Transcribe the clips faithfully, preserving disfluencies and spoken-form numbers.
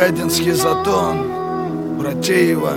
Каденский затон, Братеева,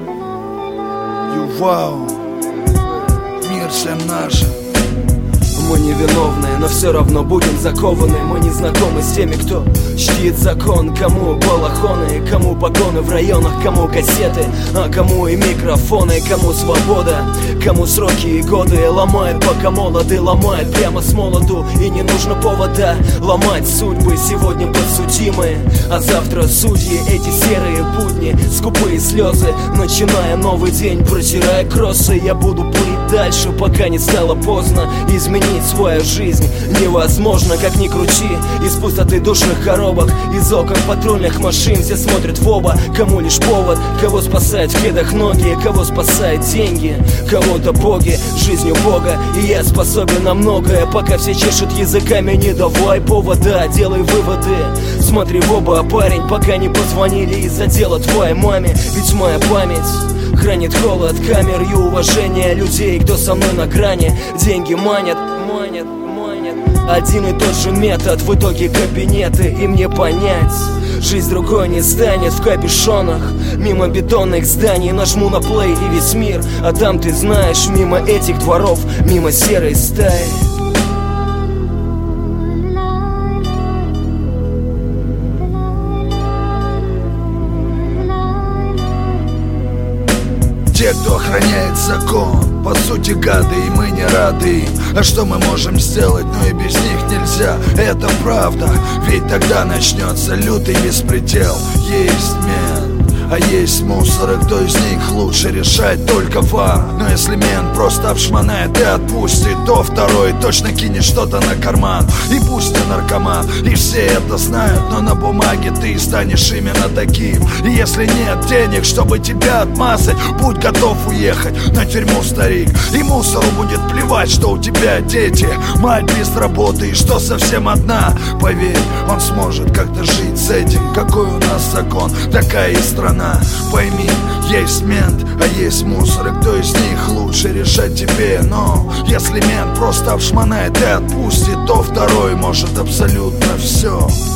Ювау, мир всем нашим. Мы невиновные, но все равно будем закованы. Мы не знакомы с теми, кто чтит закон. Кому балахоны, кому погоны в районах, кому кассеты, а кому и микрофоны, кому свобода, кому сроки и годы. Ломает, пока молоды, ломает прямо с молоду. И не нужно повода ломать судьбы. Сегодня подсудимые, а завтра судьи. Эти серые будни, скупые слезы. Начиная новый день, протирая кроссы. Я буду плыть дальше, пока не стало поздно. Изменить свою жизнь невозможно, как ни крути. Из пустоты душных коробок, из окон патрульных машин. Все смотрят в оба, кому лишь повод. Кого спасает в кедах ноги, кого спасает деньги, кого-то боги, жизнью Бога. И я способен на многое, пока все чешут языками. Не давай повода, делай выводы. Смотри в оба, парень, пока не позвонили из-за дела твоей маме. Ведь моя память хранит холод камер и уважение людей, кто со мной на грани. Деньги манят, манят, манят. Один и тот же метод, в итоге кабинеты. И мне понять, жизнь другой не станет. В капюшонах, мимо бетонных зданий, нажму на плей и весь мир. А там, ты знаешь, мимо этих дворов, мимо серой стаи. Те, кто охраняет закон, по сути гады, и мы не рады им. А что мы можем сделать, но и без них нельзя. Это правда, ведь тогда начнется лютый беспредел. Есть мент, а есть мусор, и кто из них лучше решать только вам. Но если мент просто обшмонает и отпустит, то второй точно кинет что-то на карман. И пусть не наркоман, и все это знают, но на бумаге ты станешь именно таким. И если нет денег, чтобы тебя отмазать, будь готов уехать на тюрьму, старик. И мусору будет плевать, что у тебя дети, мать без работы и что совсем одна. Поверь, он сможет как-то жить с этим. Какой у нас закон, такая и страна. Пойми, есть мент, а есть мусор, и кто из них лучше решать тебе. Но если мент просто обшмонает и отпустит, то второй может абсолютно все.